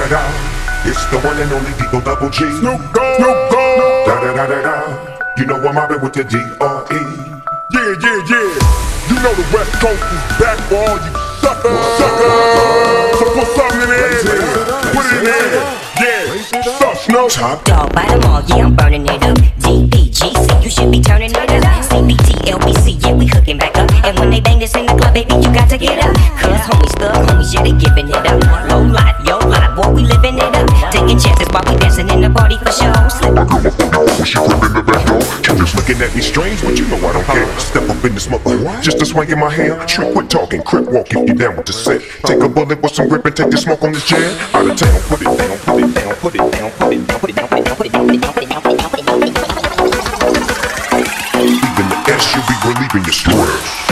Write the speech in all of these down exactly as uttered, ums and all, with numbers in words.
da. It's the one and only Deagle Double G. Snoop Dogg, Snoop Dogg. Da da da da da. You know I'm mobbing with the D R E. Yeah, yeah, yeah. You know the West Coast is back for all you suckers, suckers. So put something in there, put it in there. Yeah, suck, Snoop. Top Dog by them all, yeah, I'm burning it up. D P G C, you should be turning it up. C B T, L B C, yeah, we hooking back up. And when they bang this in the club, baby, you got to get up. Cause homies, thug homies, yeah, they giving it up. Low life, yo life, boy, we living it up. Taking chances while we dancing in the party for show. Slip up. she crib in the back door. Killers looking at me strange, but you know I don't care. Step up in this mother, just a swing in my hair. Trick, quit talking, crip walk if you down with the set. Take a bullet with some grip and take the smoke on this jet. Out of town, put it down, put it down, put it down, put it down, put it down, put it down, put it down, put it down, put it down, put it down, put it down, put it down, put it down. Even the S, you be relieving your stress.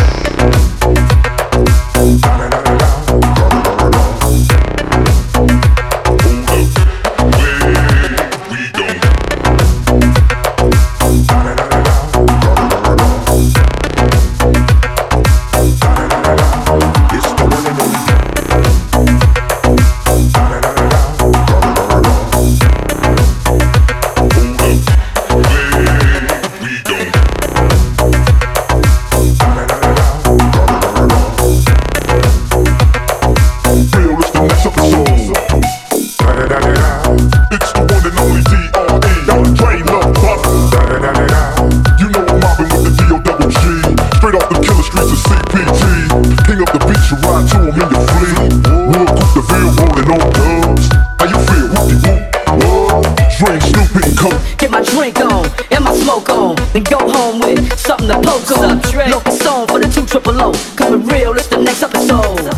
Get my drink on and my smoke on, then go home with something to poke on. Locus on for the two triple O. Coming real, it's the next episode.